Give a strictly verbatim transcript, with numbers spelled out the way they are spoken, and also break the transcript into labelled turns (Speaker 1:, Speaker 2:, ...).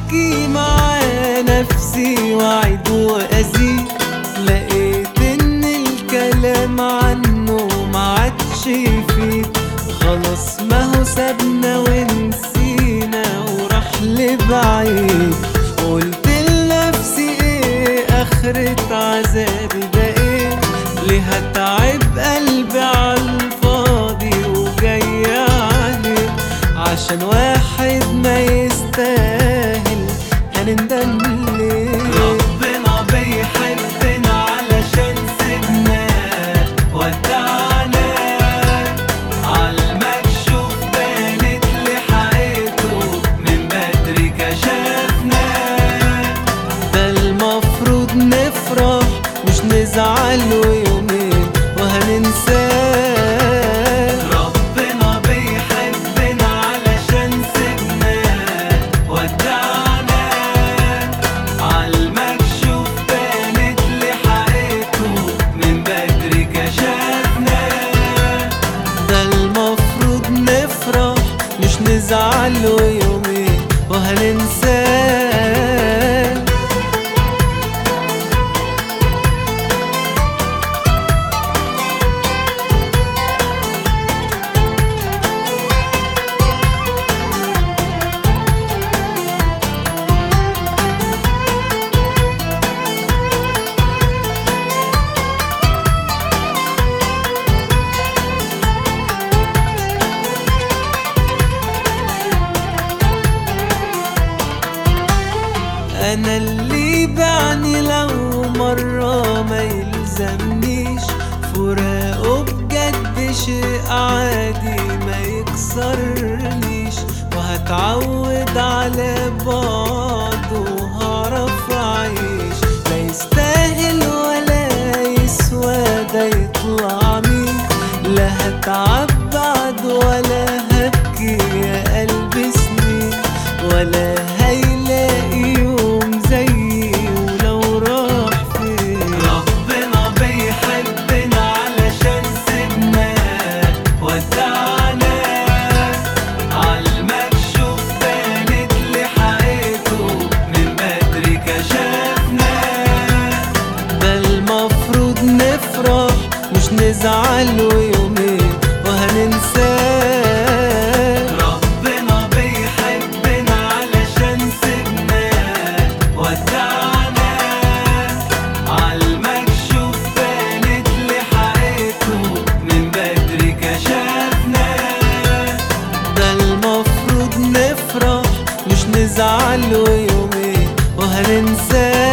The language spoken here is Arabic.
Speaker 1: احكي مع نفسي واعيد وازيد، لقيت ان الكلام عنه معادش يفيد. خلاص ما هو سابنا ونسينا وراح لبعيد. قلت لنفسي ايه اخرة عذابي ده ايه؟ ليه هتعب قلبي عالفاضي وجاي عليه؟ عشان واحد ما يستاهل هنندم ليه؟ ربنا بيحبنا علشان سيبناه ودعنا عالمكشوف، بانت لحقيقته من بدري كشفنا. ده المفروض نفرح مش نزعل ويومين وهننساه. ربنا بيحبنا علشان سيبناه ودعنا عالمكشوف، بانت لحقيقته من بدري كشفنا. ده المفروض نفرح مش نزعل ويومين وهننساه. أنا اللي بعني لو مرة ما يلزمنيش، فراقه بجد شيء عادي ما يكسرنيش. وهتعود على بعض وهعرف أعيش، لا يستاهل ولا يسوى ده يطلع مين. لا هتعب بعد ولا هبكي يا قلبي سنين، ولا هيلاقي يوم زيي ولو راح فين. ربنا بيحبنا علشان سيبناه ودعنا عالمكشوف، بانت لحقيقته من بدري كشفنا. ده المفروض نفرح مش نزعل ويومين وهننساه. ربنا بيحبنا علشان سيبناه ودعنا عالمكشوف، بانت لحقيقته من بدري كشفنا. ده المفروض نفرح مش نزعل ويومين وهننساه.